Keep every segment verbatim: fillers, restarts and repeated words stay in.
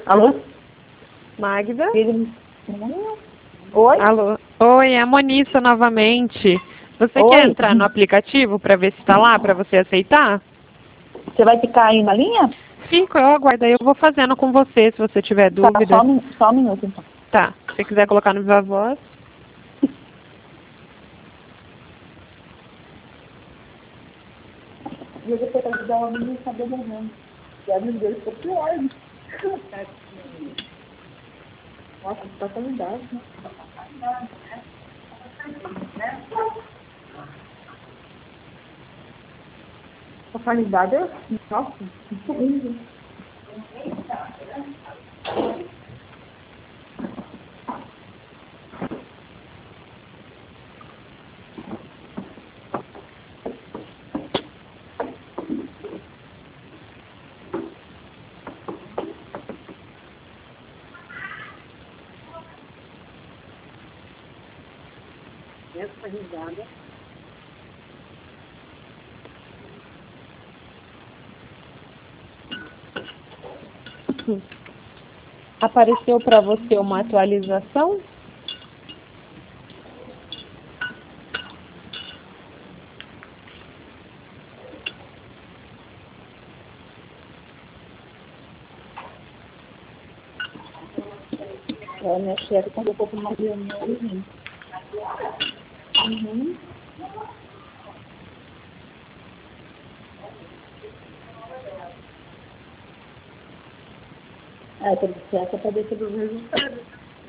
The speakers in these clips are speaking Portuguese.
Alô? Magda? Oi? Alô? Oi, é a Monissa novamente. Você Oi? quer entrar no aplicativo para ver se está lá, para você aceitar? Você vai ficar aí na linha? Fico, eu aguardo. Aí eu vou fazendo com você, se você tiver Tá, dúvida. só, um- só um minuto então. Tá. Se você quiser colocar no Viva Voz. E eu vou ter que ajudar o menino a saber desenho. E a minha dele ficou pior, né? Nossa, tá qualidade, né? A qualidade é, nossa, muito ruim. Essa risada. Apareceu para você uma atualização? É, minha chefe convocou para uma reunião hoje. Uhum. É, tudo certo para ver sobre os resultados.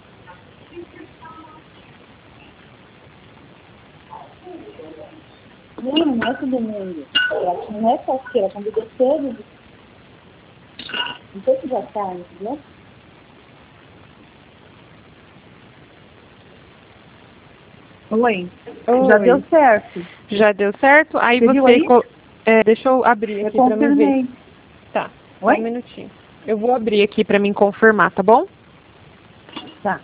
Não, não é todo mundo. Ela não é qualquer, ela convidou todos. Não sei se já está, entendeu? Oi. Oi. Já deu certo. Já deu certo? Aí Você viu você... aí? co- É, deixa eu abrir Eu aqui para mim ver. confirmei. Tá. Só Oi? um minutinho. Eu vou abrir aqui para mim confirmar, tá bom? Tá.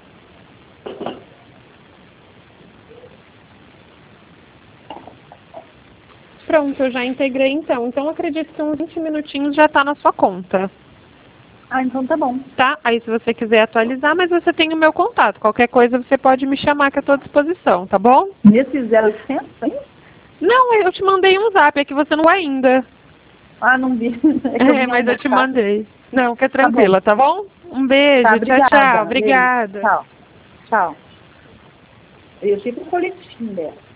Pronto, eu já integrei então. Então acredito que uns vinte minutinhos já está na sua conta. Ah, então tá bom. Tá? Aí se você quiser atualizar, mas você tem o meu contato. Qualquer coisa você pode me chamar que eu estou à disposição, tá bom? Nesse zero oitocentos, hein? Não, eu te mandei um zap, é que você não ainda. Ah, não vi. É, que eu É, vi mas eu te almoçar. mandei. Não, fica Tá bom. tranquila, tá bom? Um beijo, Tá, tchau, obrigada. tchau. Beijo. Obrigada. Tchau. Tchau. Eu fico com o coletinho dela.